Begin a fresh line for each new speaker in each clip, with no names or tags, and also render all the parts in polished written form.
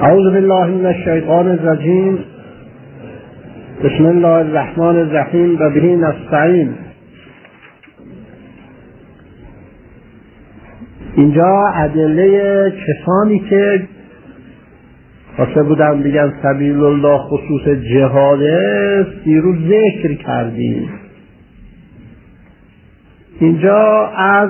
اعوذ بالله من الشیطان الرجیم. بسم الله الرحمن الرحیم و به نستعین. اینجا ادله کسانی که خواسته بودن بگن سبیل الله خصوص جهاد است دیروز ذکر کردیم. اینجا از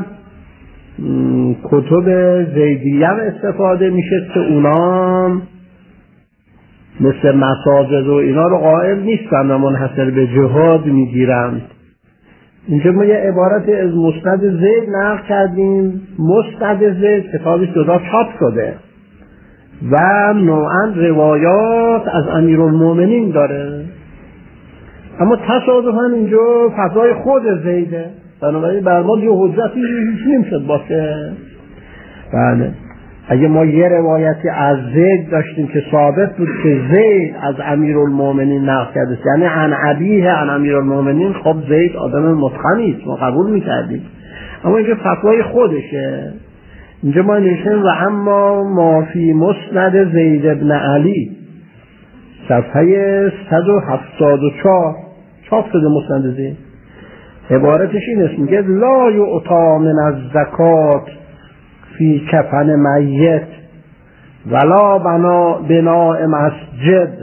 کتب زیدیه استفاده میشه که اونام مثل مساجد و اینا رو قائل نیستن و منحصر به جهاد میگیرن. اینجا ما یه عبارت از مسند زید نقل کردیم. مسند زید کتابی جدا چاپ شده و نوعا روایات از امیرالمومنین داره، اما تصادفاً اینجا فتوای خود زیده، بنابراین بر ما یه حجتی هیچ نمیشد باشه. بله، اگه ما یه روایتی از زید داشتیم که ثابت بود که زید از امیرالمومنین نقل کرده، یعنی عن ابیه عن امیرالمومنین، خب زید آدم متقنی است، ما قبول میکردیم. اما اینجا فتوای خودشه. اینجا ما نوشتیم و اما ما فی مسند زید ابن علی صفحه 174 چاپ شده مسند زید. عبارتش این است، میگه لا یعطا من الزکات فی کفن میت ولا بناء مسجد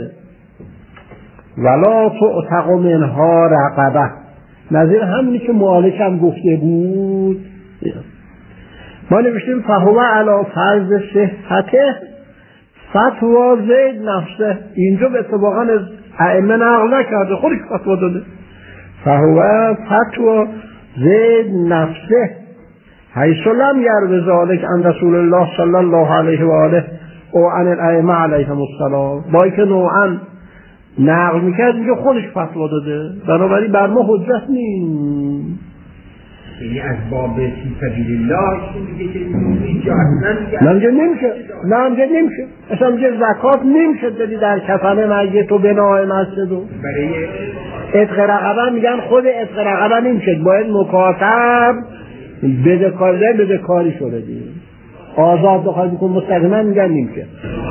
ولا تعتق منها رقبه. نظیر همینی که مالک هم گفته بود. ما نوشتیم فهو علی فرض صحته فتوا زید نفسه. اینجا به اتفاقا از ائمه نقل نکرده، خودش فتوا داده. فهو فتوا زید نفسه حیث لم یرو ذلک عن رسول الله صلی الله علیه و آله و عن الائمه علیهم السلام. با اینکه نوعا نقل میکرد اینجا خودش فتوا داده، بنابراین بر ما حجت نیست.
یعنی از باب فی سبیل الله میگه که اینجا اصلا
نمیشه. اصلا میگه زکات نمیشه بدی در کفن میت و بنای مسجد.
برای
عتق رقبه میگن خود عتق رقبه نمیشه، باید مکاتب بدهکاری شده دیگه. آزاد بخواد بکن مستقیما میگن نمیشه.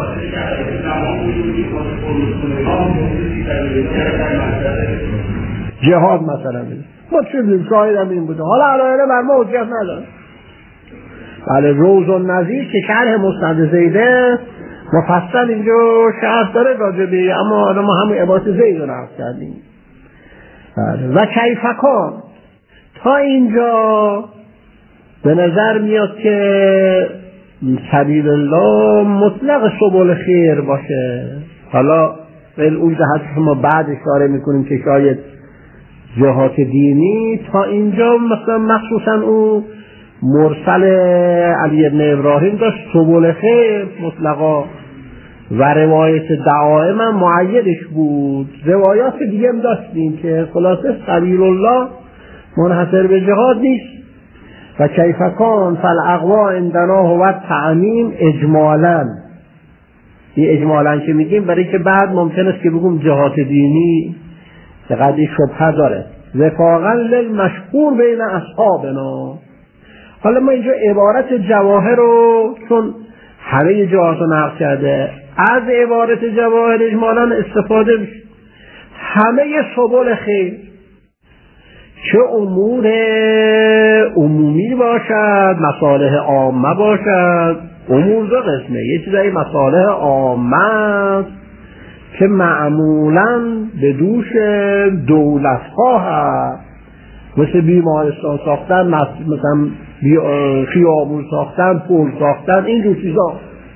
جهاد مثلا ما چه بیم شاهد هم این بوده، حالا علایه بر ما حجت نداره. بله، روز النظیر که شرح مسند زیده مفصل اینجا شرح داره راجبه، اما حالا ما همون عبارت زید رو نقل کردیم. بله، و کیفکان تا اینجا به نظر میاد که سبیل الله مطلق سبل خیر باشه. حالا اون جهت ما بعد اشاره میکنیم که شاید جهات دینی تا اینجا مثلا مخصوصا اون مرسل علی بن ابراهیم داشت سبل خیر مطلقا و روایت دعائم هم معیدش بود. روایات دیگه هم داشتیم که خلاصه سبیل الله منحصر به جهاد نیست. و کیفکان فالاقوا عندنا هو تعمیم اجمالا. این اجمالا که میگیم برای که بعد ممکن است که بگم جهات دینی چقدر شبهه داره. وفاقا للمشهور بین اصحابنا. حالا ما اینجا عبارت جواهر رو چون همه جهات رو نقل کرده، از عبارت جواهر اجمالا استفاده میشه. همه سبل خیر، چه امور عمومی باشد، مصالح عامه باشد. امور دو قسمه، یه چیزایی مصالح عامه که معمولاً به دوش دولت‌ها هست، مثل بیمارستان ساختن، مثلا خیابون ساختن، پل ساختن، اینجور چیزا.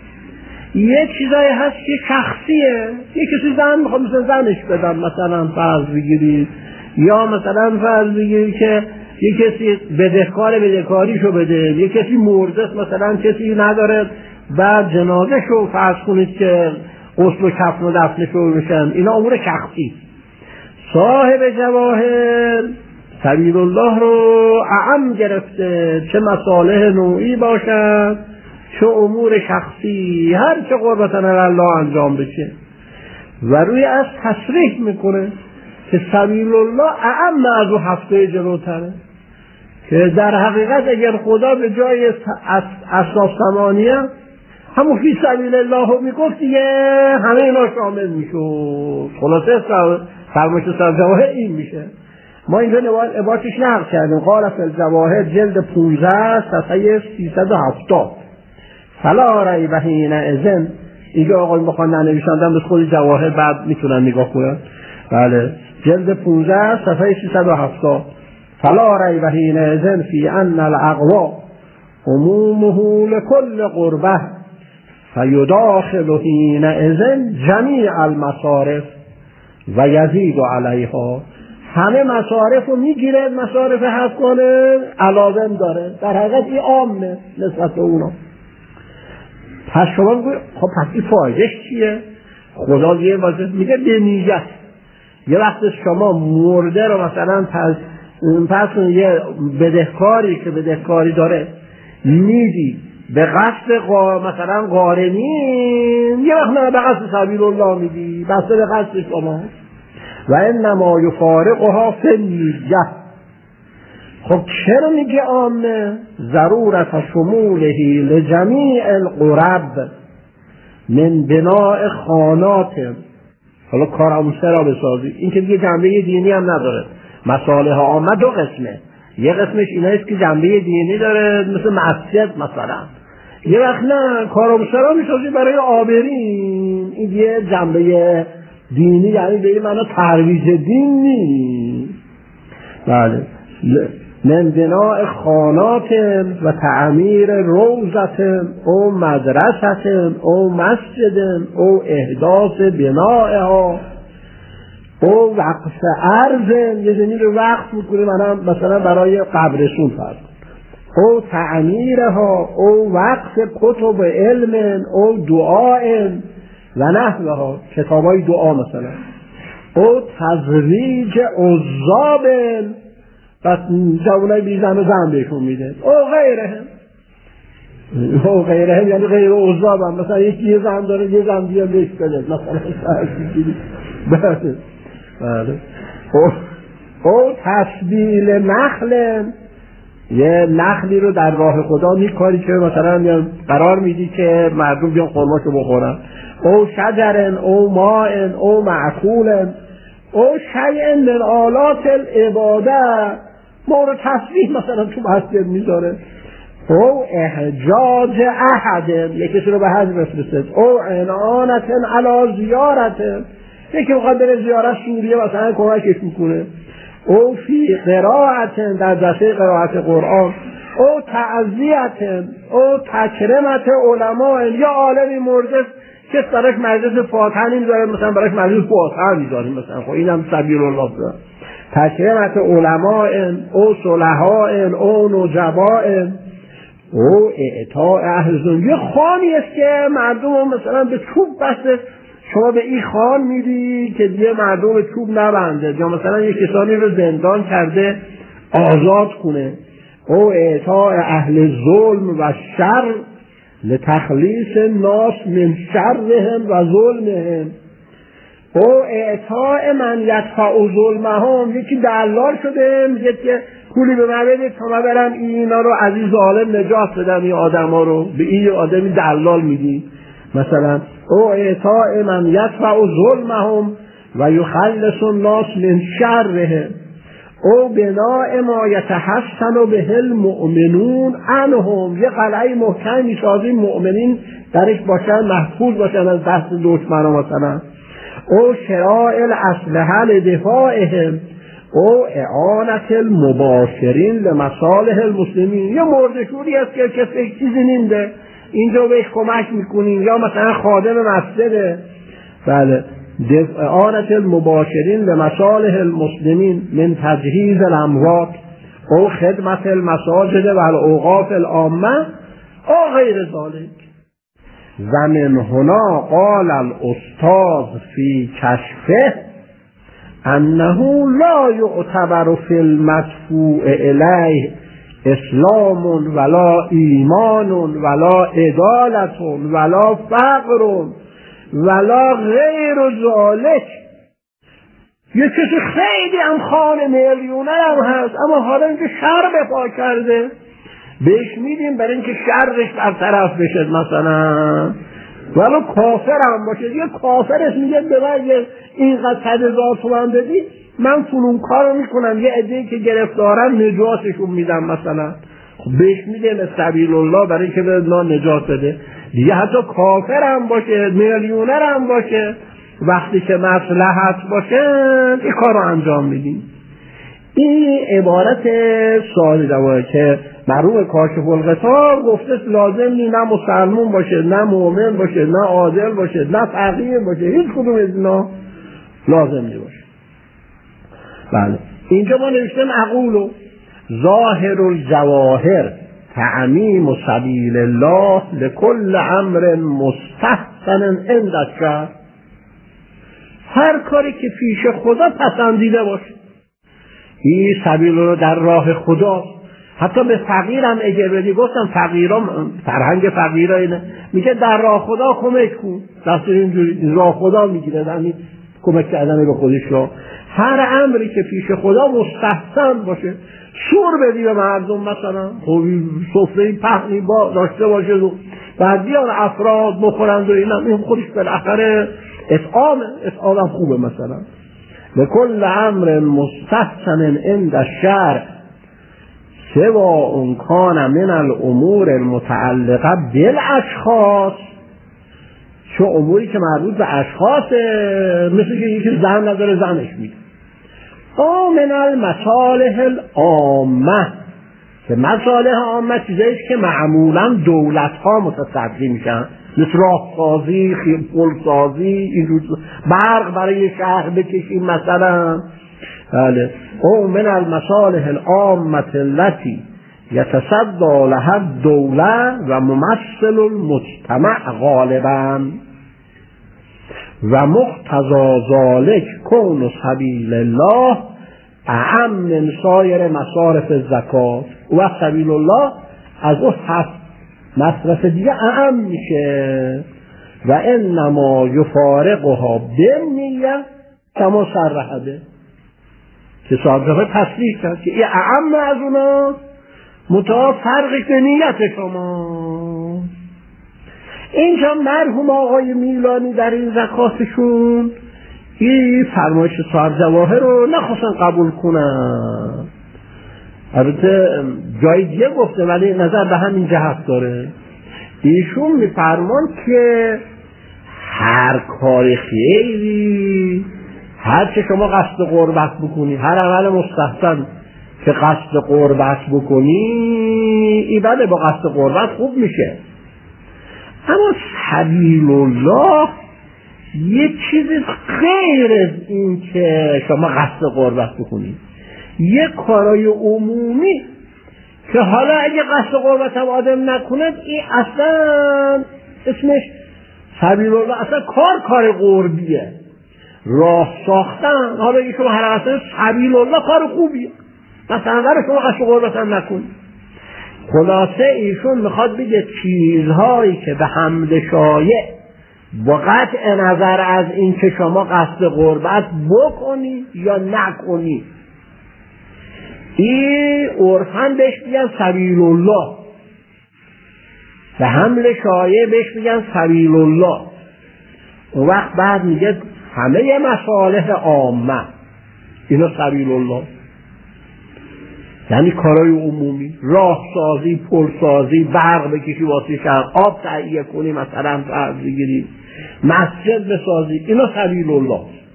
یه چیزایی هست که شخصیه، یه کسی زن میخواد مثلا زنش بدن، مثلا فرض بگیرید، یا مثلا فرض بگیرید که یه کسی بدهکاریشو بده، یه کسی مرده مثلا کسی نداره بعد جنازه شو فرض کنید که غسل و کفن و دفنشو بشن. اینا امور شخصی. صاحب جواهر سبیل الله رو اعم گرفته، چه مصالح نوعی باشد چه امور شخصی، هر چه قربتن الله انجام بشه. و روی از تصریح میکنه که سبیل الله اعم از او هفته جلوتره، که در حقیقت اگر خدا به جای اساس ثمانیه همون فی سبیل الله رو میگفت دیگه همه اینا شامل میشد. خلاصه فرمایش صاحب جواهر این میشه. ما اینجا عبارتش نقل کردیم. قال فی الجواهر جلد 15 صفحه 370 فلا ریب حینئذ. اینجا آقای بخوان ننویسندن بس خود جواهر بعد میتونن نگاه کنن. بله جلد 15 صفحه 370 فلا ریب حینئذ فی ان الاقوا عمومه لكل قربه فیداخل حینئذ جمیع المصارف و یزید علیها. همه مصارف رو میگیره، مصارف حقانه علاوه داره، در حقیقت این عامه نسبت به اونا. پس شما میگوید خب پس این فایدهش چیه؟ خدا یه واضح میگه به نیت. یه وقت شما مرده رو مثلا پس یه بدهکاری که بدهکاری داره میدی به قصد مثلا قارنین، یه وقت نه به قصد سبیل الله میدی، بس به قصد شما. و انما یفارقها فی النیه. خب چرا میگه عامه؟ ضرورت شموله لجمیع القرب من بناء خانات. حالا کارآموزی را بسازی، این که دیگه جنبه دینی هم نداره. مصالح عامه دو قسمه، یه قسمش اینایست که جنبه دینی داره مثل مسجد مثلا، یه وقت نه کارآموزی را میسازی برای آبرین، این یه جنبه دینی، یعنی به این معنی ترویج دین نیست. بله من بناء خانات و تعمیر روضت او مدرست او مسجد او احداث بنائها او وقف ارض، یه زمین رو وقف میکنه مثلا برای قبرستون فرض، او تعمیرها او وقف کتب علم او دعاء و نحوها، کتابای دعا مثلا، او تزویج عزاب بس جوانای بی زن و زن بهشون میده، او غیره هم یعنی غیر عزاب هم، مثلا یکی یه زن داره یه زن دیگه بهش بده مثلا بله. او تسبیل نخل، یه نخلی رو در راه خدا میکاری که مثلا قرار میدی که مردم بیان خرماشو بخورن، او شجرن او ماءن او معقولن او شیء من آلات العباده، مورد تسبیح مثلا تو مسجد میذاره، او احجاج احد، یکیشون رو به حج بفرستد، او عنانتن علی زیارتن، یکی وقت بره زیارت سوریه مثلا کمکش میکنه، او فی قرائتن در جلسه قرائت قرآن، او تعزیتن او تکرمت علماء، یا عالمی مرده که براش مجلس فاتحه نمیذاره مثلا براش مجلس فاتحه میذاریم مثلا، خب اینم سبیل الله داره. تکرمت علماء او صلحاء او نجباء او اعطاء اهل ظلم، یه خانی است که مردم مثلا به چوب بسته، شما به این خان میدی که دیگه مردم به چوب نبنده، یا مثلا یه کسانی رو زندان کرده آزاد کنه، او اعطاء اهل ظلم و شر لتخلیص الناس من شرهم و ظلمهم، او اعطاء من یدفع ظلمهم، یکی دلال شده میگه که پولی به من بدید تا من برم اینا رو از این ظالم نجات بدم، این آدم ها رو به این آدمی دلال میدی مثلا، او اعطاء من یدفع ظلمهم و یخلص الناس من شرهم، او بناء ما یتحسن به المؤمنون عنهم، یه قلعه محکم میسازیم مؤمنین درش باشن، محفوظ باشن از دست دشمنان مثلا، او شراء الاسلحه لدفاعهم، او اعانت المباشرین لمصالح المسلمین، یه مردشوری است که کسی چیزی نمیده اینجا بهش کمک میکنین، یا مثلا خادم مسجده، بله، اعانت المباشرین لمصالح المسلمین من تجهیز الاموات او خدمت المساجد و الاوقاف العامه او غیر ذلك. و من هنا قال الاستاذ فی کشفه انه لا یعتبر فی المدفوع الیه اسلام ولا ایمان ولا عدالت ولا فقر ولا غیر ذالک. یه کسی خیلی هم خان میلیونر هم هست اما حالا اینکه شر به پا کرده بهش میدیم برای اینکه شرش برطرف بشه مثلا، ولو کافر هم باشه. یه کافرش میگه به من اینقدر 100,000 تومان بدی من فلون کارو میکنم، یه عده‌ای که گرفتارن نجاتشون میدم مثلا. خب بهش میده سبیل الله برای اینکه به ما نجات بده دیگه. حتی کافر هم باشه، میلیونر هم باشه، وقتی که مصلحت باشه این کار رو انجام میدیم. این عبارت سوالی دواره که مرحوم کاشف الغطا گفته لازم نی نه مسلمان باشه، نه مؤمن باشه، نه عادل باشه، نه فقیه باشه، هیچ کدوم از اینا لازم نی باشه. بله اینجا ما نوشتیم اقولو ظاهر الجواهر تعمیم سبیل الله لكل امر مستحسن عند الشرع. هر کاری که پیش خدا پسندیده باشه، این سبیل رو در راه خدا. حتی به فقیرم اگه بدی، گفتم فقیرام فرهنگ فقیرا اینه، میگه در راه خدا کمک کن، دست اینجوری راه خدا میگیره، یعنی کمک کردن به خودش رو. هر امری که پیش خدا مستحسن باشه، سور بدی به مردم مثلا، خب سفره پهنی با داشته باشه و بعد بیان افراد بخورند و این خودش بالاخره اطعام خوبه مثلا. لكل امر مستحسن عند الشرع سواء كان من الامور المتعلقه بالاشخاص، چه اموری که مربوط به اشخاصه، مثل که یکی زن نداره زنش میده، او من المصالح العامه، که مصالح عامه چیزاییست که معمولا دولت ها متصدی میشن، مثل راهسازی، پلسازی، برق برای شهر بکشیم مثلا. بله او من المصالح العامه التي یتصدی لها الدوله و ممثل المجتمع غالبا و مقتضی ذلك کون سبیل الله اعم من سایر مصارف الزکات. و سبیل الله از اون مصرف دیگه اعم میشه. و انما یفارقها بالنیه کما صرح به، که صاحب تصریح کرد که این اعم از اونا، متأ فرقش به نیت شما. اینجا مرحوم آقای میلانی در این زکاتشون این فرمایش صاحب جواهر رو نخواستن قبول کنن. البته جای دیگه گفته ولی نظر به همین جهت داره. ایشون میفرمان که هر کار خیری، هر چه شما قصد قربت بکنی، هر عمل مستحسن که قصد قربت بکنی، این بله با قصد قربت خوب میشه. اما سبیل الله یه چیزی غیر از این که شما قصد قربت بکنی، یه کارای عمومی که حالا اگه قصد قربت هم آدم نکند، این اصلا اسمش سبیل الله، اصلا کار قربیه. راه ساختن، حالا اگه شما هر اصلا سبیل الله کار خوبیه، مثلا در شما قصد قربت هم نکنی. خلاصه ایشون میخواد بگه چیزهایی که به حمد شایع با قطع نظر از این که شما قصد قربت بکنی یا نکنی، این عرفاً بهش میگن سبیل الله، به حمل شایع بهش میگن سبیل الله. اون وقت بعد میگه همه مصالح عامه اینا سبیل الله، یعنی کارهای عمومی، راه سازی، پل سازی، برق بکشی واسه شهر، آب تهیه کنی مثلا فرض بگیری، مسجد بسازی، اینا سبیل الله.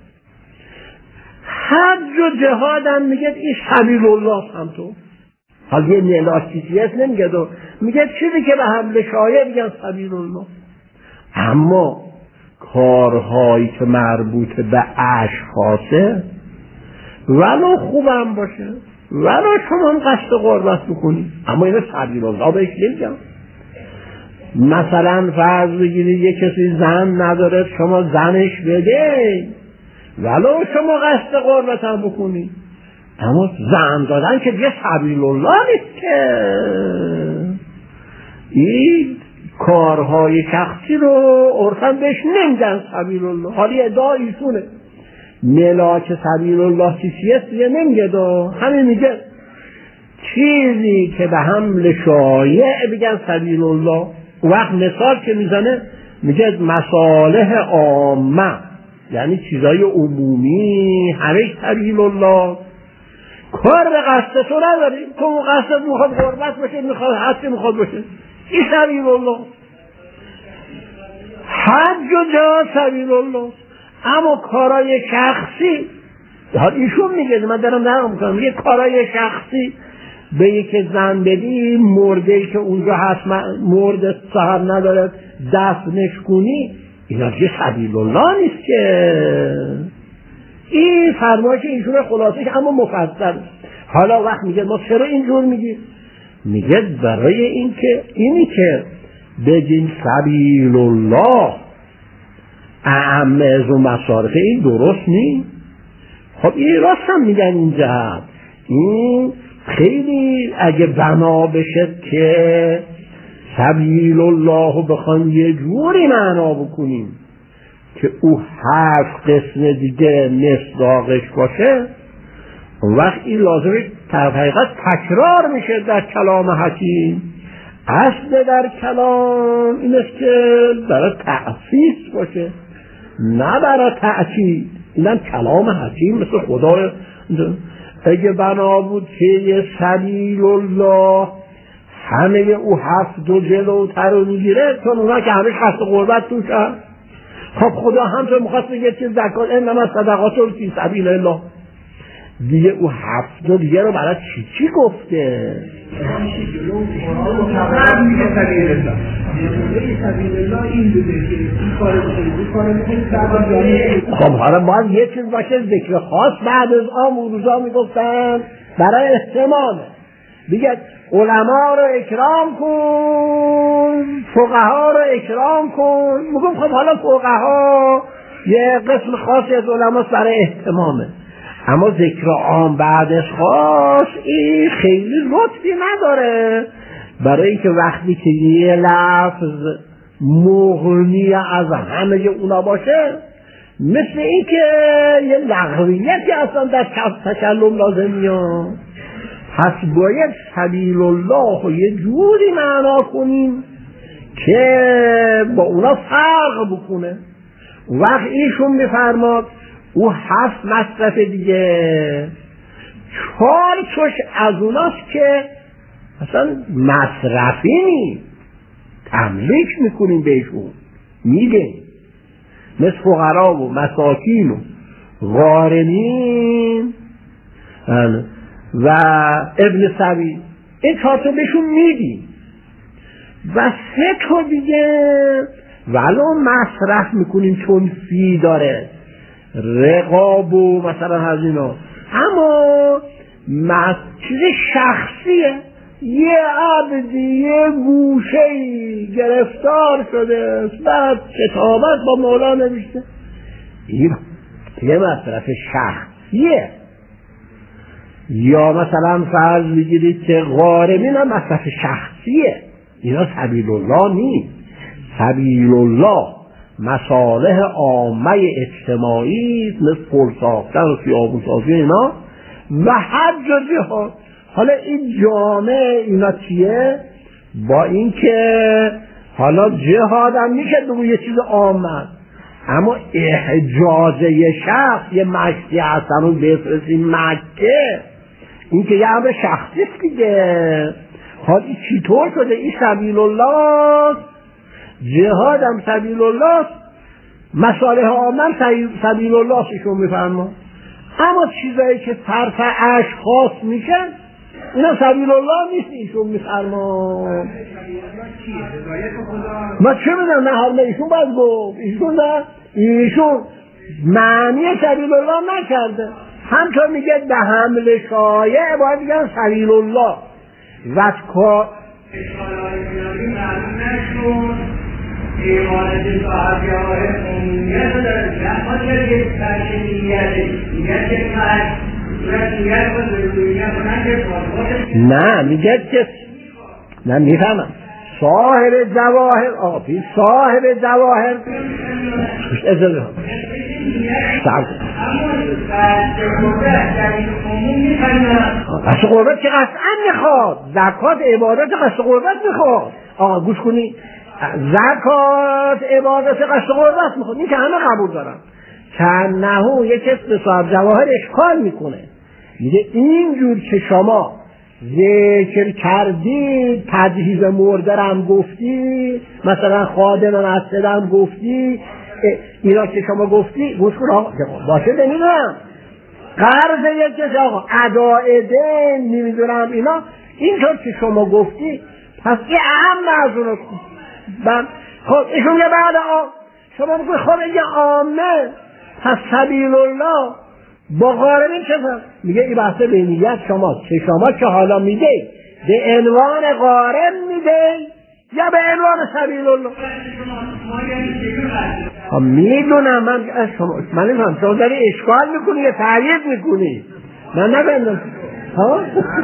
حج و جهاد هم میگه این سبیل الله هم تو. حالا یه ملاکیتیت نمیگه دو، میگه چیزی که به حمل شایع میگن سبیل الله. اما کارهایی که مربوط به اشخاصه ولو خوبم باشه، ولو شما هم قصد قربت بکنی، اما اینو سبیل الله بهش نمیگم. مثلا فرض بگیرید یه کسی زن نداره، شما زنش بده ولو شما قصد قربت هم بکنی، اما زن دادن که دیگه سبیل الله نیست که. این کارهای شخصی رو عرفاً بهش نمیگن سبیل الله. حالی ادعای ایشونه ملاک سبیل الله چیزیه دیگه نمیگه دو، همین میگه چیزی که به حمل شایع بگن سبیل الله. وقت مثال که میزنه میگه مصالح عامه، یعنی چیزای عمومی، همه سبیل الله. کار به قصد تو نداری، تو قصد میخواد غربت باشه، میخواد حج میخواد باشه، این سبیل الله. حج و جهاد سبیل الله. اما کارای شخصی، ایشون میگه، من دارم نقل میکنم، میگه کارای شخصی به یک زن بدی، مرده‌ای که اونجا هست مرد صاحب نداره دفنش کنی، اینا که سبیل الله نیست که. این فرمایش ایشون خلاصش اما مفصل. حالا وقت میگه ما چرا اینجور میگیم؟ میگه برای اینی که بگیم سبیل الله اعم از و مصارف، این درست نیست. خب این راست هم میگن اینجا، این خیلی اگه بنا بشه که سبیل الله رو بخوایم یه جوری معنا بکنیم که او 7 قسم دیگه مصداقش باشه، اون وقت این لازمه حقیقت تکرار میشه در کلام حکیم. اصل در کلام این است که برای تأسیس باشه، نه برای تأکید. اینم کلام حکیم مثل خدا. اگه بنا بود که یه سبیل الله همه او 7 جلوتر رو میگیره، چون اونا که همه قصد قربت توش هست. خب خدا هم تو میخواست بگه که زکات انما صدقات فی سبیل الله، دیگه او 7 دیگه رو برای چی گفته؟ خب حالا باید یه چیز باشه ذکر خاص بعد از آن روزا میگفتن برای احتماله. دیگه علما رو اکرام کن، فقها رو اکرام کن. میگم خب حالا فقها یه قسم خاصی از علماست برای احتمامه، اما ذکر عام بعدش خاص این خیلی لطفی نداره، برای اینکه وقتی که یه لفظ مغنی از همه اونا باشه، مثل اینکه یه لغویتی اصلا در تکلم لازم میاد. پس باید سبیل الله رو یه جوری معنا کنیم که با اونا فرق بکنه. وقت ایشون میفرماد او 7 مصرف دیگه 4 توش از اوناست که اصلا مصرفی نیست، تملیک میکنیم بهشون، میگه مثل فقرا و مساکین و غارمین و ابن سبیل، این 4 تا بهشون میدیم و 3 تا دیگه ولو مصرف میکنیم چون فی داره، رقاب و مثلا هزینا، اما چیز شخصیه. یه عبدی یه گوشه‌ای گرفتار شده، بعد کتابت با مولا نوشته، این یه مصرف شخصیه. یا مثلا فرض بگیرید که غارمین هم مصرف شخصیه، اینا سبیل الله نیست. سبیل الله مصالح عامه اجتماعی مثل پل ساختن و خیابون سازی اینا و حج و جهاد. حالا این جامعه اینا چیه؟ با اینکه حالا جهاد هم میشه بگو یه چیز عامه، اما احجازه شخص یه مشتی هستن رو بفرستیم مکه، این که یه همه شخصیست دیگه. حالا چطور شده؟ این سبیل الله، جهاد هم سبیل الله، مصالح عامه سبیل الله شون میفرما، اما چیزایی که طرف اشخاص میشن اینا سبیل الله نیست ایشون میفرما. ما چه میدونم؟ نه حالا ایشون باید گفت، ایشون معنی سبیل الله نکرده، همطور میگه به حمل شایع باید بگن سبیل الله و کار
ایوانت صاحبی آره امیت داره، نخواهد یک تشکیلیتی یک
نه میگه که نه میفهمم صاحب جواهر آفی صاحب جواهر قصد قربت که قطعا میخواد. زکات عبادت قصد قربت میخواد. آقا گوش کنی، زکات عبادت قصد قربت میخواد، این که همه قبول دارن. چند نهو یک اسم صاحب جواهر اشکال میکنه، میگه اینجور که شما ذکر کردی، تجهیز مرده هم گفتی، مثلا خادم مسجد هم گفتی، اینا که شما گفتی، گوش کن آقا باشه نمیدونم قرض یک آقا اداء دین نمیدونم اینا، اینطور که شما گفتی، پس این اهم از اونو خب ایشون یه بعد شما بگوی خب این عامه، پس سبیل الله با غارمین چه فرق؟ میگه این بحثه به نیت شما که حالا میده به عنوان غارم میده یا به عنوان سبیل الله. میدونم من نمیدونم شما داری اشکال میکنی یا تحریف میکنی، من نبندم ها.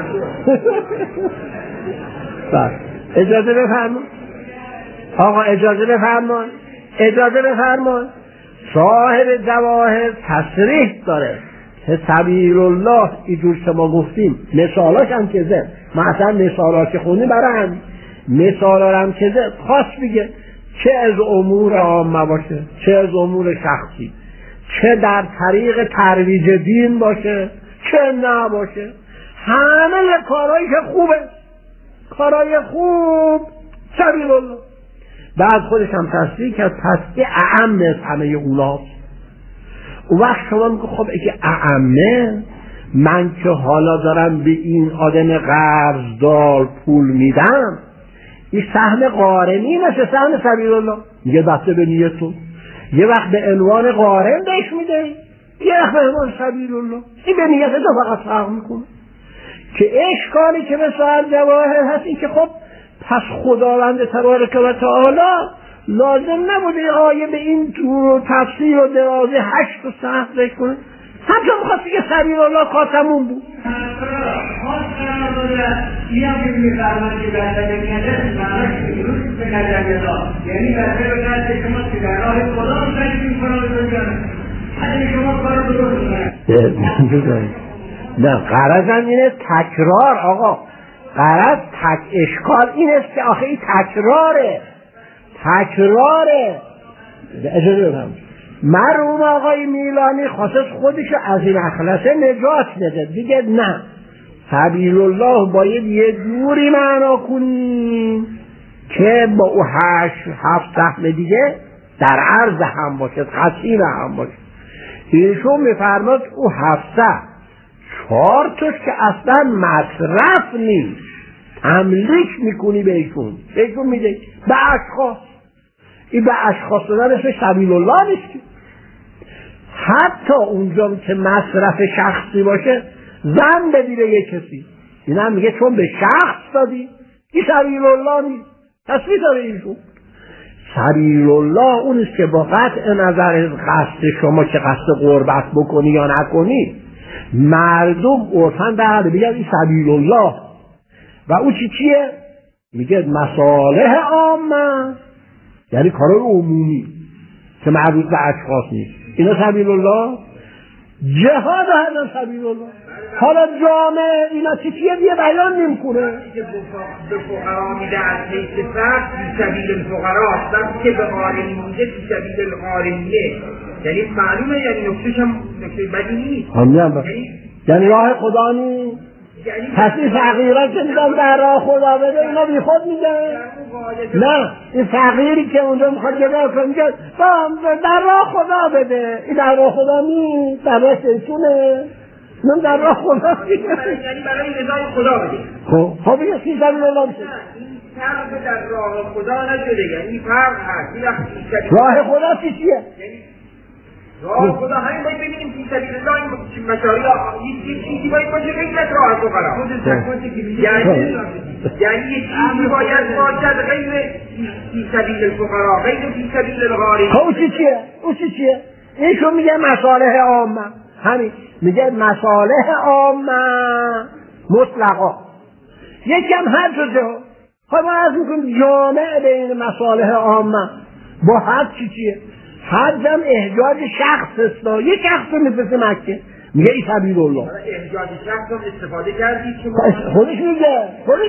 اجازه بفرمان آقا، اجازه بفرمان. صاحب جواهر تصریح داره که سبیل الله اینجور که ما گفتیم، مثالاش هم که زد، مثلا مثالا که خونی برن، مثالا هم که زد خاص بگه چه از امور عامه باشه، چه از امور شخصی، چه در طریق ترویج دین باشه، چه نه باشه، همه کارهایی که خوبه، کارهای خوب سبیل الله. بعد خودش هم تصریح کرد پس که اعم از همه اوناست. اون وقت شما میگه خب اگه اعمه، من که حالا دارم به این آدم قرضدار پول میدم، این سهم غارمی مثل سهم سبیل الله، میگه بسته به نیتون، یه وقت به عنوان غارم بهش میده، یه وقت به عنوان سبیل الله، این به نیت تو فقط فرق میکنه. که اشکالی که به صاحب جواهر هست این که خب پس خداوند تبارک و تعالی لازم نبوده آیه به این طور تفسیر و درازه 8 و سخت بکنه، حتی میخواستی که سبیل الله خاتمون بود.
یعنی بسته به دست شما که در راه خدا تشکیل کنم اگه شما کار درست کنم.
نه قرضم اینه تکرار آقا، قرض اشکال این است که آخه این تکراره. اجازه بدم مرحوم آقای میلانی خواست خودشو از این اخلاصه نجات بده، دیگه نه سبیل الله باید یه جوری معنا کنیم که با او 7 سهم دیگه در عرض هم باشه، قسیم هم باشه. ایشون میفرماد او 7 4 تاش که اصلا مصرف نیست، تملیک میکنی بهشون میده به اشخاص، این به اشخاص دادن اسم سبیل الله نیست. حتی اونجا که مصرف شخصی باشه زن بدیره یک کسی، این هم میگه چون به شخص دادی این سبیل الله نیست، تصویح داره ایشون. سبیل الله اونیست که با قطع نظر قصد شما که قصد قربت بکنی یا نکنی، مردم عرفاً در بگن این سبیل الله و او چیه؟ میگه مصالح عامه، یعنی کارهای عمومی که مربوط به اشخاص نیست، اینا سبیل الله. جهاد هستن سبیل الله. حالا جامعه اینا چیه دیگه بیان نمیکنه.
به فقرا میده از حیث فرد فی سبیل الفقرا، وقتی که به غارمی میده فی سبیل الغارمیه، یعنی معلومه، یعنی نکتهش هم نکته بدی نیست،
یعنی راه خدا نیست. پس این فقیرها که میگن در راه خدا بده، اینا بی خود میگن. نه این فقیری که اونجا میخواد جدا کنه میگه در راه خدا بده، این در راه خدا نیست، در راه شیطونه، من در راه خدا
یعنی برای نظام خدا بده.
خب این سی زمین الله بشه،
این فرق در راه خدا نشده، یعنی فرق هست.
راه خدا چیه؟
راه خدا همین باید ببینیم فی سبیل الله این مشاری یک چیزی باید باشه غیر از راه فقرا، یعنی یک چیزی باید باشد غیر فی سبیل الفقرا، غیر فی سبیل الغارمین.
او چیه؟ اینشون میگه مصالح عامه، همین میگه مصالح عامه مطلقا، یکم هر جزه ها. خب ما از میکنیم جامعه بین مصالح عامه با هر چیه؟ حجم احجاج شخص است. یه شخص رو میفرسته مکه میگه این سبیل الله.
احجاج شخص رو استفاده کردید شما؟
خودش میگه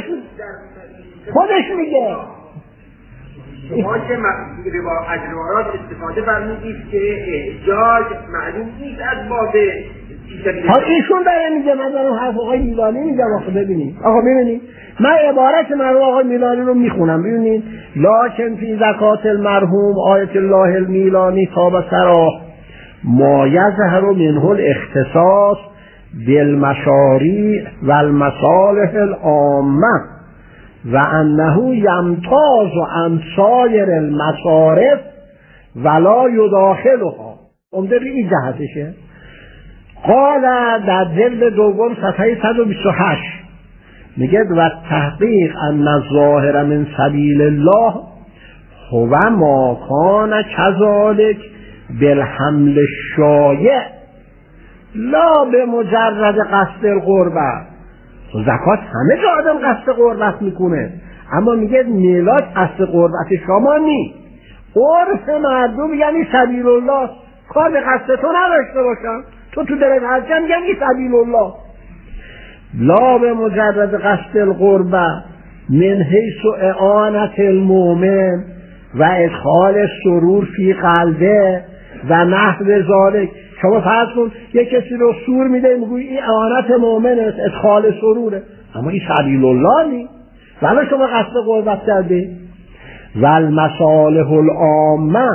شما که از روایات استفاده فرمودید که احجاج معلوم نیست از باب
ایشون داره میگه. من دارم حرف آقای میلانی میگم. آقا ببینید من عبارت مرحوم آقای میلانی رو میخونم. ببینید لکن فی زکات المرحوم آیت الله المیلانی تاب سرا ما یظهر منه الاختصاص بالمشاریع والمصالح العامه و انه یمتاز عن سایر المصارف ولا یداخلها. عمده به این جهتشه. قال در جلد دوم صفحه 128 میگه و تحقیق ان الظاهر من سبیل الله هو ما کان کذالک بالحمل الشایع لا به مجرد قصد القربه. زکات همه جا آدم قصد قربت میکنه، اما میگه میلاد قصد قربت شما نیست. عرف مردم یعنی سبیل الله. کار به قصد تو نداشته باشم، تو دلت هرچند میگن سبیل الله. لا به مجرد قصد القربه من حیث اعانت المؤمن و ادخال سرور فی قلبه و نحو ذالک. شما فرض کن یک کسی رو سور میده میگوی این اعانت مؤمن است، ادخال سروره، اما این سبیل الله نیست. ولی شما قصد قربت کرده. و المصالح العامه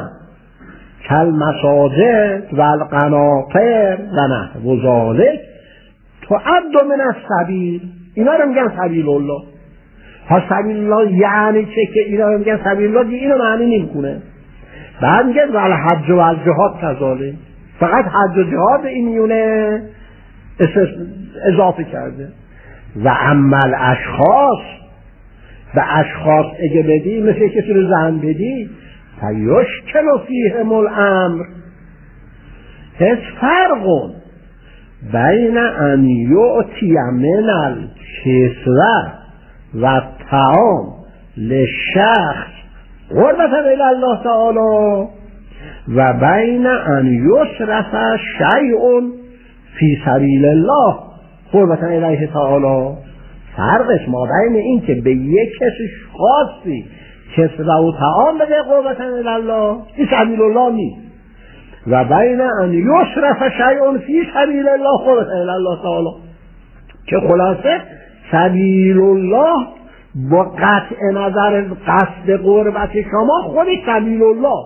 کالمساجد و القناطر و نحو ذالک تعد من السبیل. اینا رو میگن سبیل الله. ها سبیل الله یعنی چه که اینا رو میگن سبیل الله؟ اینو معنی نمیکنه. بعد میگه و الحج و الجهاد کذالک. فقط حج و جهاد این میونه اضافه کرده. و عمل اشخاص و اشخاص اگه بدی مثل کسی رو زن بدی فیشکل فیهم الامر. هست فرق بین ان یعطی من الکسوه و الطعام للشخص قربة الی الله تعالی و بین ان یصرف شیء فی سبیل الله قربة الیه تعالی. فرقش ما بین این که به یک کسی خاصی کسوه و طعام بده قربة الی الله این سبیل الله نیست، و بین ان یصرف شیء فی سبیل الله قربة الی الله تعالی که خلاصه سبیل الله با قطع نظر قصد قربت شما خودی سبیل الله.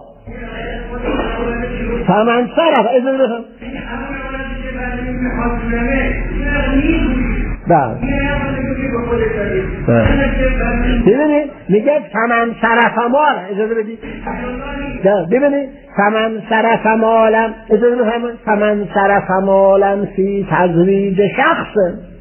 فمن صرف اذن بفهم ببینید میگه فمن صرف مال اجازه بدید ببینید فمن صرف مالا اجازه بفهم فمن صرف مالا فی تزویج شخص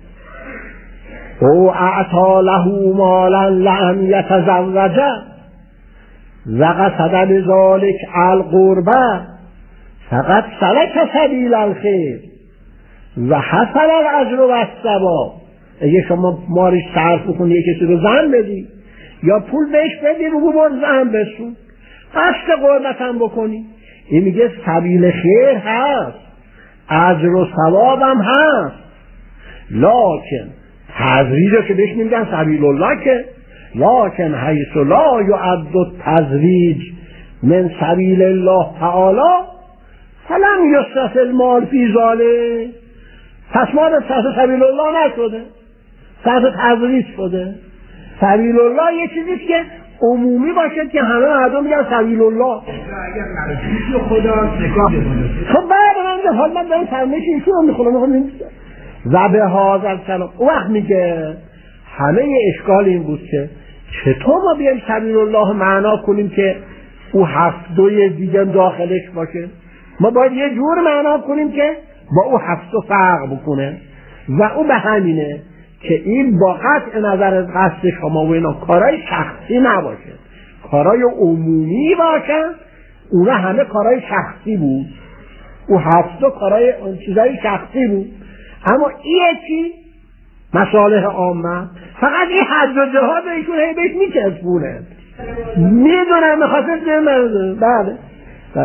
او اعطا له مالا لأن یتزوجه و قصد بذلك القربه فقد سلک سبیل الخیر و حصل الاجر و الثواب. اگه شما مالش صرف کنی یه کسی رو زن بدی یا پول بهش بدی رو بر زن بسون قصد قربت هم بکنی، این میگه سبیل خیر هست، اجر و ثواب هم هست. لکن تزویج که بهش میگن سبیل الله که لکن حیث لا یعد التزویج من سبیل الله تعالی فلم یصرف المال فی ذلک. پس مال صرف سبیل الله نشده، صرف تزویج شده. سبیل الله یه چیزیست که عمومی باشه که همه مردم میگن سبیل الله.
اگر مرجوعی خدا نگاه بکنه
خب بعد من حال من دارم فرمایش ایشون رو میخونم و به هذا الکلام. وقت میگه همه اشکال این بود که چطور ما بیایم سبیل الله معنا کنیم که او هفتوی دیگه داخلش باشه. ما باید یه جور معنا کنیم که با او هفتو فرق بکنه و او به همینه که این با قطع نظر از قصد شما و اینا کارهای شخصی نباشه، کارهای عمومی باشه. اونا همه کارهای شخصی بود، او هفتو کارهای چیزهای شخصی بود. اما این چی؟ مصالح عامه. فقط این حج و جهاد ایشون هی بهش میچسبونه، میدونم میخواست بله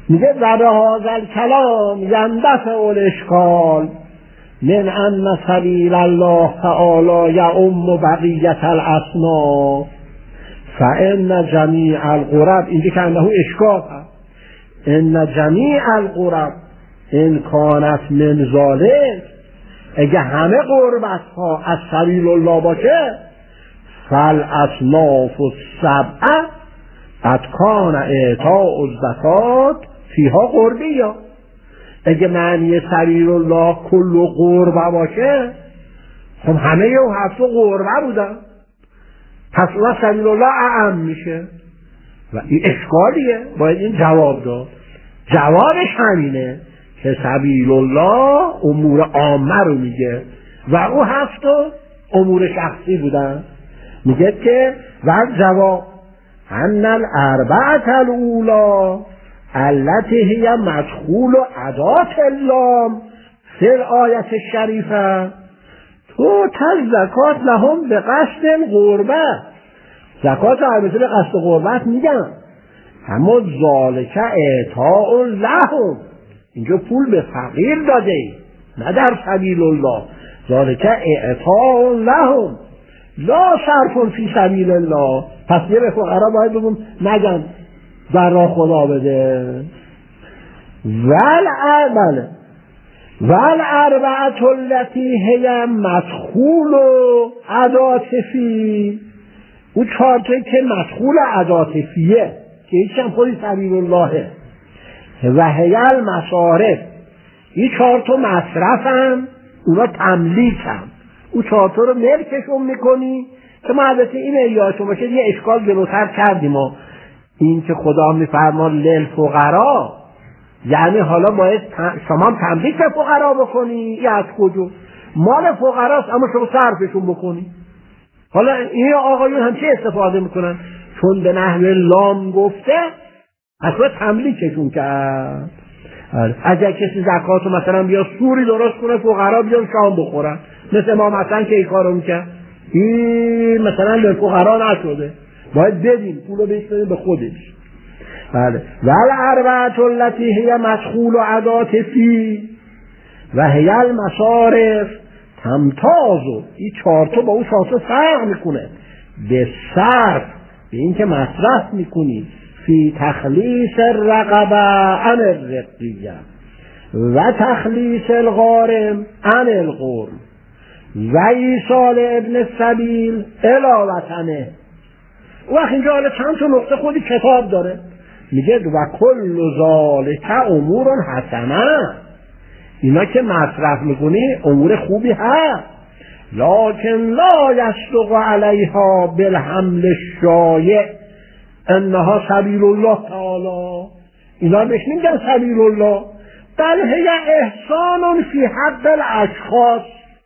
میگه ذره هذا الکلام یندفع الاشکال من ان سبیل الله تعالی یعم بقیت الاسما فان جمیع القرب، اینجا که انه اشکال هست، ان جمیع القرب ان کانت من ذلک، اگه همه قربت ها از سبیل الله باشه، فالاصناف السبعه قد کان اعطاء الزکات فیها قربیه. اگه معنی سبیل الله کل قربه باشه، خب همه اون هفت قربه بودن، پس اون سبیل الله اعم میشه و این اشکالیه، باید این جواب داد. جوابش همینه که سبیل الله امور عامه رو میگه و او هفت امور شخصی بودن. میگه که و جواب ان الاربعه الاولی التي هي مدخول ادات اللام فی الآیت الشریفه تو زکات لهم به قصد القربه، زکات البته به قصد قربت میگن، اما ذالک اعطاء لهم، اینجا پول به فقیر داده نه در سبیل الله، ذالک اعطاء لهم لا صرف فی سبیل الله. پس یه به فقرا باید بگم نگن در راه خدا بده. والاربعه التي هي مدخول ادات فی، اون چهارتایی که مدخول ادات فیه که هیچ هم خودی سبیل اللهه، و هی المصارف، این چهارتا مصرفن، اونا تملیکن، اون چهارتا رو ملکشون میکنی که ما البته این ایاشون باشه یه اشکال جلوتر کردیم. این که خدا میفرما للفقرا، یعنی حالا باید شما هم تملیک به فقرا بکنی، این از کجا؟ مال فقراست اما شما صرفشون بکنی. حالا این آقایون هم چه استفاده میکنن؟ چون به نحو لام گفته اصلا تملیکشون کرد. اگر کسی زکاتو مثلا بیا سوری درست کنه فقرا بیان شام بخورن، مثل ما مثلا که این کارو میکرد، این مثلا به فقرا نشده، باید بدیم پولو بشتریم به خودش. بله. والاربعه التي هي مدخول عادات فی و هی المصارف تمتازو، این چهارتا با اون چهارتا فرق میکنه به صرف، به این که مصرف میکنی، فی تخلیص الرقبه عن الرقیه و تخلیص الغارم عن الغرم و ایصال ابن السبیل الی وطنه. وقت اینجا حالا چند تا نقطه خودی کتاب داره، میگه و کل ذالک امور حسنه، اینا که مصرف میکنی امور خوبی هست، لکن لا یصدق علیها بالحمل الشایع انها سبیل الله تعالی، اینا بهش نمیگن سبیل الله، بل هی احسان فی حق الاشخاص،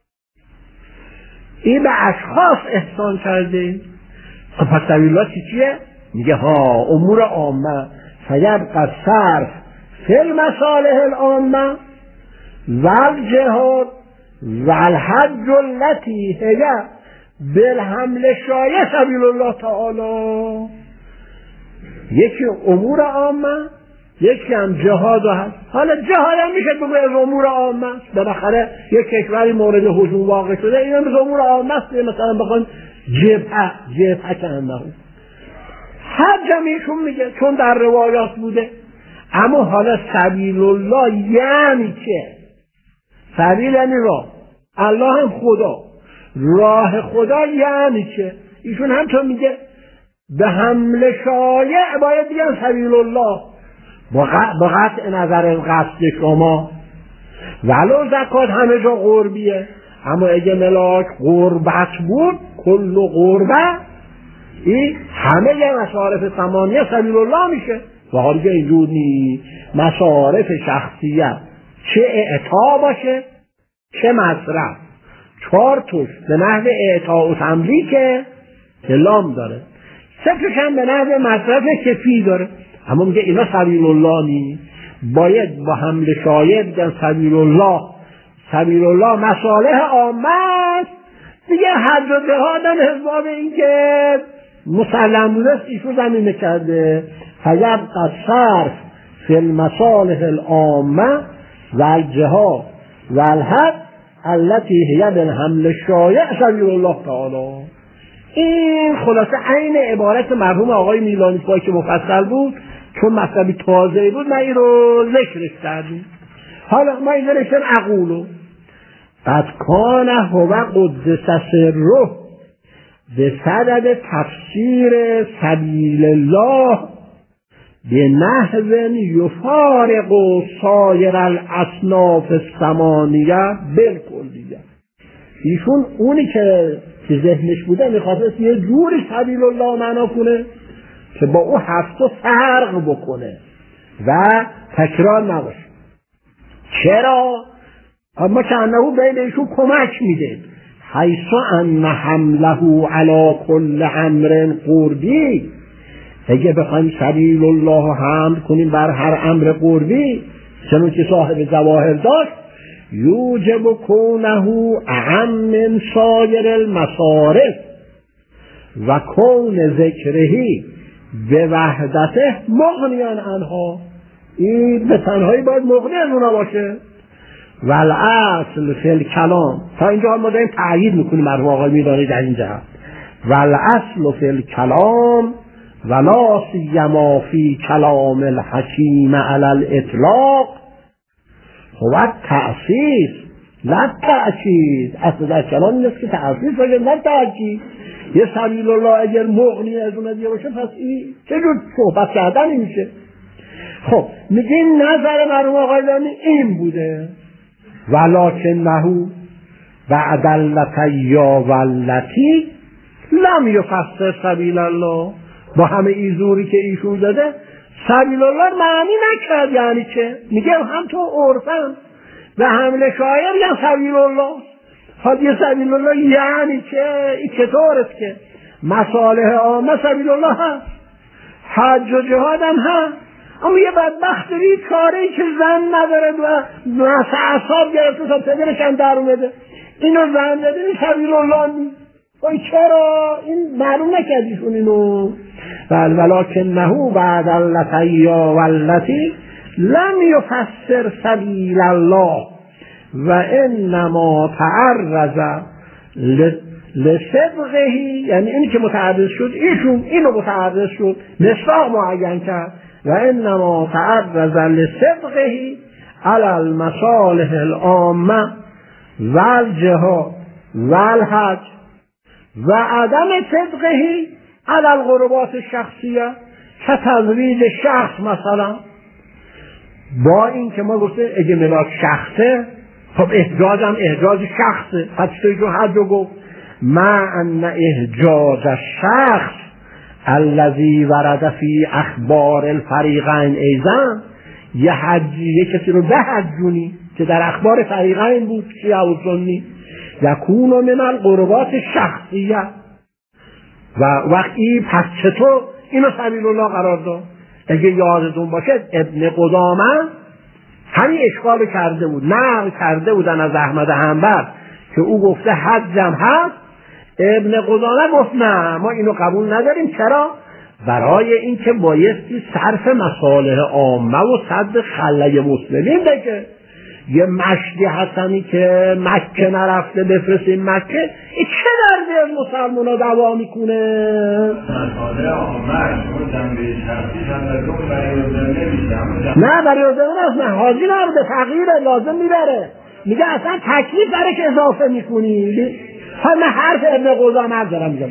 این به اشخاص احسان کرده. پس سبیل الله چیه؟ میگه ها امور عامه، فیبقى الصرف فی المصالح العامه والجهاد والحج التي هي بالحمل شایع سبیل الله تعالی. یکی امور عامه، یکی هم جهاد هست. حالا جهاد هم میشه بگه از امور عامه، بالاخره یک کشوری مورد هجوم واقع شده، این هم از امور عامه است. مثلا بخوان جبهه کنده حج هم ایشون میگه چون در روایات بوده. اما حالا سبیل الله یعنی چه؟ سبیل یعنی راه، الله هم خدا، راه خدا یعنی چه؟ ایشون همچون میگه به حمل شایع باید بیان سبیل الله با قطع نظر قصد شما، ولو زکات همه جا قربیه، اما اگه ملاک قربت بود کل قربه، این همه یه مصارف ثمانیه سبیل الله میشه. و حالا که اینجور نی مصارف شخصیه، چه اعطا باشه چه مصرف، چهار توش به نحو اعطا و تملیکه که لام داره، سفرش هم به نحو مصرف کفی داره، اما میگه اینا سبیل الله نی، باید با حمل شایع بگن سبیل الله. سبیل الله مصالح عامه است دیگه. حج و جهاد هم حساب این که مسلم بوده است ایشون زمینه کرده. فیبقى الصرف فی المصالح العامه و الجهاد و الحد التي هي بالحمل الشایع سبیل الله تعالی. این خلاصه عین عبارت مرحوم آقای میلانی پای که مفصل بود، چون مطلبی تازه بود من این رو ذکرش کردیم. حالا ما این ذکرشن اقولو قد کان هو قدس سره به صدد تفسیر سبیل الله به نحو یفارق سایر الاصناف الثمانیه بالکلیه. ایشون اونی که ذهنش بوده میخواست یه جوری سبیل الله معنا کنه که با او هفتو فرق بکنه و تکرار نباشه. چرا؟ اما که انهو بین ایشون کمک میده، حیث ان حمله علی کل امر قربی، اگه بخوایم سبیل الله حمل کنیم بر هر امر قربی چنون که صاحب ظواهر داشت، یوجب کونه اعم من سایر المصارف و کون ذکرهی به وحدته مغنیان عنها، این به تنهایی باید مغنی از اونا باشه. و الاصل فی الکلام، تا اینجا ما داریم تأیید میکنیم مرحوم آقای میلانی در این جهت. و الاصل فی الکلام ولا سیما فی کلام الحکیم علی الاطلاق هو تأسیس لا تأکید. اصل در کلام این است که تأسیس باشه نه تأکید. یه سبیل الله اگر مغنی از اون دیگه باشه پس این چجور صحبت کردن میشه؟ خب میگه نظر مرحوم آقای میلانی این بوده، ولکنه بعد اللتیا واللتی لم یفسر سبیل الله. با همه ایزوری که ایشون داده سبیل الله معنی نکرد. یعنی چه؟ میگه هم تو عرفن و حمل شاعر یا سبیل الله. حال یه سبیل الله یعنی چه؟ این چطور است که مصالح عامه سبیل الله هست، حج و جهاد هم هست، اما یه بدبخت بیچاره‌ای که زن نداره و اعصاب گرفته تا پدرش هم در اومده اینو زن داده این سبیل الله نیست. چرا؟ این معلوم نکردیشون اینو. ولکنه بعد اللتیا واللتی لم یفسر سبیل الله و انما تعرض لصدقه، یعنی اینی که متعرض شد ایشون اینو متعرض شد مصداق معین کرد، و انما تعرض لصدقه علی المصالح العامه و الجهاد و الحج و عدم صدقه علی القربات الشخصیه که تزویج شخص مثلا. با این که ما گفته اگه ملاک شخصه خب احجاج هم احجاج شخصه، پس توی جو حج رو گفت ما ان احجاج الشخص الذي ورد فی اخبار الفریقین ایضا، یه حجی یه کسی رو به حجونی که در اخبار فریقین بود شیعه و سنی، یکون من القربات الشخصیه. و وقتی پس چطور اینو سبیل الله قرار داد؟ اگه یادتون باشه ابن قدامه همین اشکال کرده بود، نقل کرده بودن از احمد حنبل که او گفته حجم هست، ابن قدامه گفت نه ما اینو قبول نداریم. چرا؟ برای اینکه بایستی صرف مصالح عامه و صد خله مسلمین بشه. یه مشتی حسنی که مکه نرفته بفرستیم مکه، این چه دردی از مسلمان ها دعوا میکنه؟ نه برای اردن هست، نه حاضی نبوده، تغییر لازم میبره. میگه اصلا تکلیف برای که اضافه میکنی. من حرف ابن قدامه دارم میگم.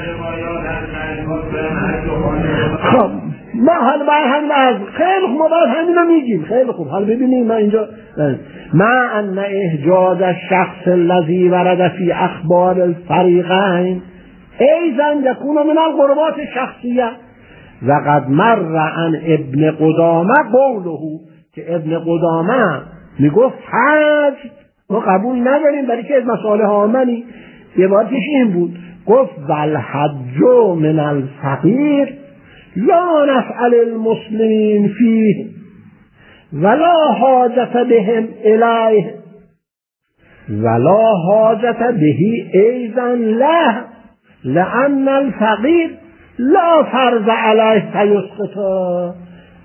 خب ما حالا باید هم از خیلی خوب ما باید همینو میگیم. خیلی خوب حالا ببینیم ما اینجا ما ان احجاج الشخص الذي ورد فی اخبار الفریقین ایضا یکون من القربات الشخصیه و قد مر عن ابن قدامه قوله، که ابن قدامه میگفت حج ما قبول نداریم برای که از مصالح عامه. یه بارتش این بود گفت والحج من الفقیر لا نفعل المسلمین فیه ولا حاجت بهم الیه ولا حاجت بهی ایضا له لان الفقیر لا فرض علیه فیسقط.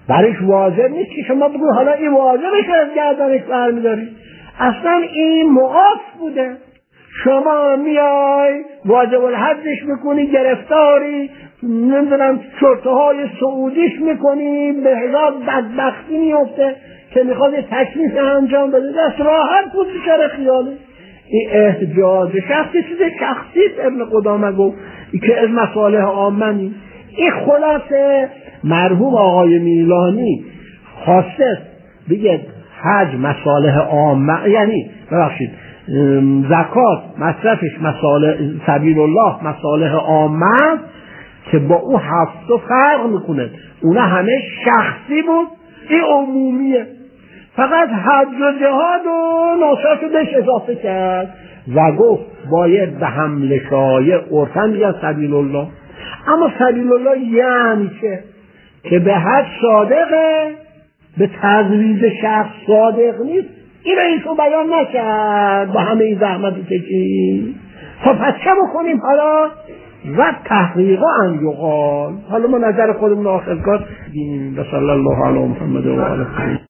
برایش واجب نیست که شما بگو حالا این واجبش از گردنش برمیداری. اصلا این معاف بوده. شما میای واجب الحجش میکنی، گرفتاری نمیدونم شرطه های سعودیش میکنی، به حساب بدبختی میفته که میخواد یه تکلیف انجام بده، دست راحت بود بیچاره خیاله. این احتجاج شخصی چیز شخصیت ابن قدامه گفت که از مصالح عامه نیست. این خلاصه مرحوم آقای میلانی خواسته بگه حج مصالح عامه، یعنی ببخشید زکات مصرفش مصالح سبیل الله مصالح عامه که با او هفتو فرق میکنه. اونا همه شخصی بود، این عمومیه. فقط حج و جهاد و ناصرش بهش اضافه کرد و گفت باید به حمل شایع عرفاً میگن سبیل الله. اما سبیل الله یعنی چه؟ که به حج صادقه، به تزویج شخص صادق نیست. این رئیسو بیان نکرد با همه این زحمتی که چی. خب پس چه بکنیم حالا؟ و تحقیقا انجقال. حالا ما نظر خودمون آخرگاه دینیم. صلی الله علی محمد و آله.